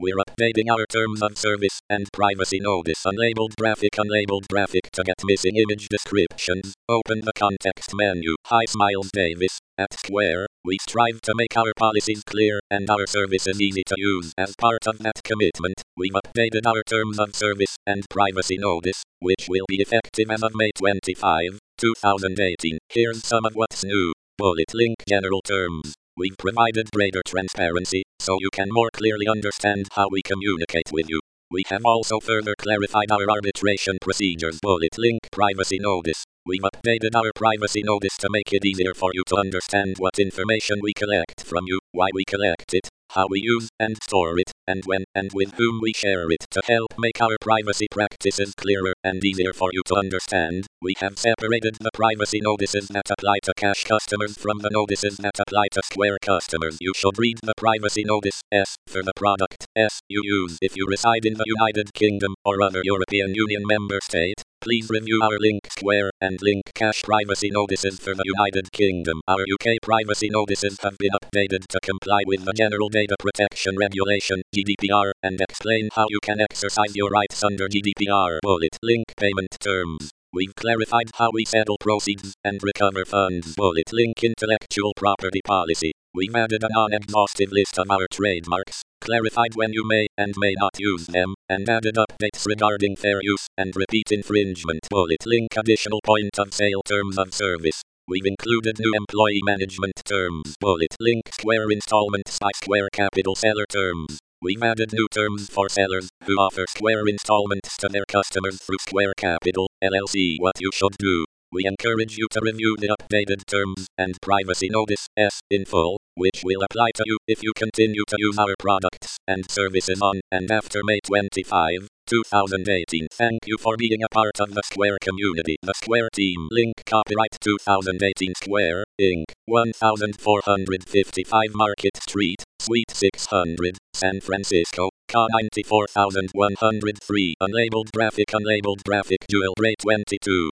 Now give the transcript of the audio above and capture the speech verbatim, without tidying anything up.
We're updating our terms of service and privacy notice. Unlabeled graphic, unlabeled graphic to get missing image descriptions. Open the context menu. Hi, Smiles Davis. At Square, we strive to make our policies clear and our services easy to use. As part of that commitment, we've updated our terms of service and privacy notice, which will be effective as of May twenty-fifth, two thousand eighteen. Here's some of what's new. Bullet link general terms. We've provided greater transparency, so you can more clearly understand how we communicate with you. We have also further clarified our arbitration procedures. Bullet link privacy notice. We've updated our privacy notice to make it easier for you to understand what information we collect from you, why we collect it, how we use and store it, and when and with whom we share it. To help make our privacy practices clearer and easier for you to understand, we have separated the privacy notices that apply to cash customers from the notices that apply to Square customers. You should read the privacy notice S for the product S you use. If you reside in the United Kingdom or other European Union member state, please review our Link Square and Link Cash privacy notices for the United Kingdom. Our U K privacy notices have been updated to comply with the General Data Protection Regulation, G D P R, and explain how you can exercise your rights under G D P R. Bullet link payment terms. We've clarified how we settle proceeds and recover funds. Bullet link intellectual property policy. We've added a non-exhaustive list of our trademarks, clarified when you may and may not use them, and added updates regarding fair use and repeat infringement. Bullet link additional point of sale terms of service. We've included new employee management terms. Bullet link Square installments by Square Capital seller terms. We've added new terms for sellers who offer Square installments to their customers through Square Capital, L L C. What you should do. We encourage you to review the updated terms and privacy notice S in full, which will apply to you if you continue to use our products and services on and after May twenty-fifth, two thousand eighteen. Thank you for being a part of the Square community. The Square team. Link copyright two thousand eighteen Square, Incorporated. fourteen fifty-five Market Street, Suite six hundred, San Francisco, C A nine four one oh three. Unlabeled graphic, unlabeled graphic, Dual Ray twenty-two.